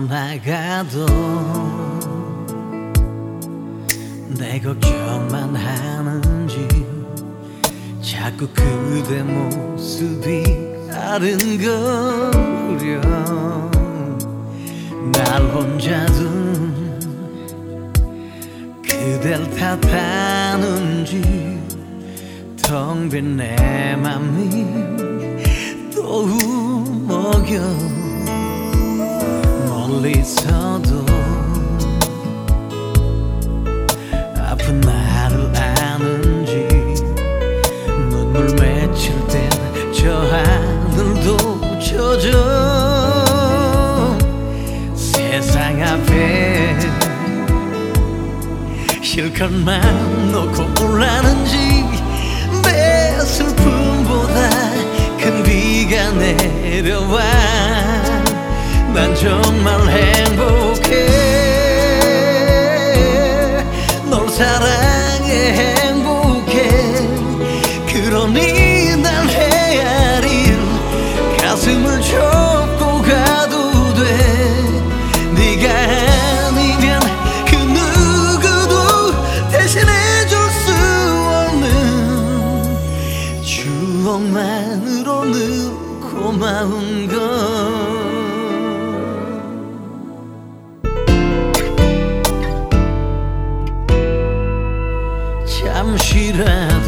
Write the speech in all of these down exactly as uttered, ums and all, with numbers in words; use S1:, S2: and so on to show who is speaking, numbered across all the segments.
S1: 떠나가도 내 걱정만 하는지 자꾸 그대 모습이 아른거려. 날 혼자 둔 그댈 탓하는지 텅 빈 내 맘이 또 울먹여. 멀리서도 아픈 나를 아는지 눈물 맺힐 땐 저 하늘도 젖어. 세상 앞에 실컷만 놓고 울라는지 내 슬픔보다 큰 비가 내려와. 난 정말 행복해. 널 사랑해 행복해. 그러니 날 헤아릴 가슴을 좁고 가도 돼. 네가 아니면 그 누구도 대신해줄 수 없는 추억만으로는 고마운 걸. 잠시라도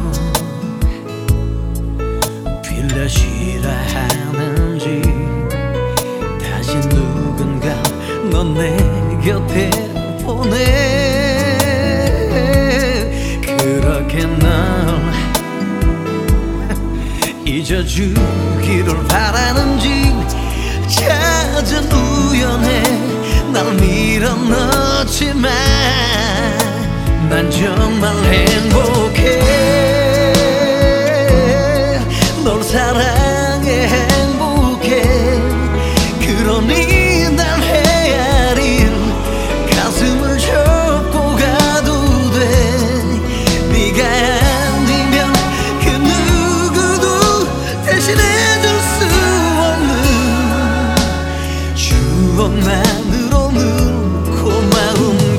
S1: 빌려 쉬라 하는지 다시 누군가 넌 내 곁에 보내. 그렇게 널 잊어주기를 바라는지 잦은 우연에 날 밀어넣지만 난 정말 행복해. 널 사랑해 행복해. 그러니 날 헤아릴 가슴을 좁고 가도 돼. 네가 아니면 그 누구도 대신해줄 수 없는 추억만으로는 고마운 걸.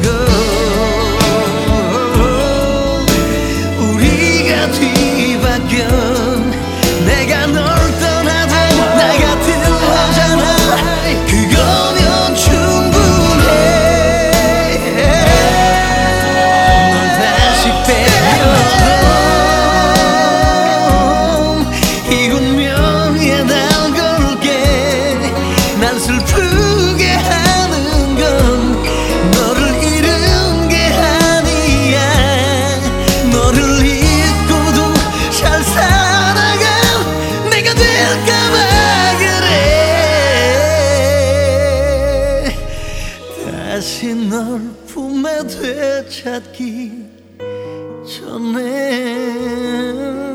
S1: 내가 널 떠나도 나 같은 여자나 그거면 충분해. 널 다시 빼려도 이 운명에 날 걸게. 날 슬프게 하는 건 너를 잃은 게 아니야. 너를 잊고도 잘 살아가 내가 될까봐 그래. 다시 널 품에 되찾기 전에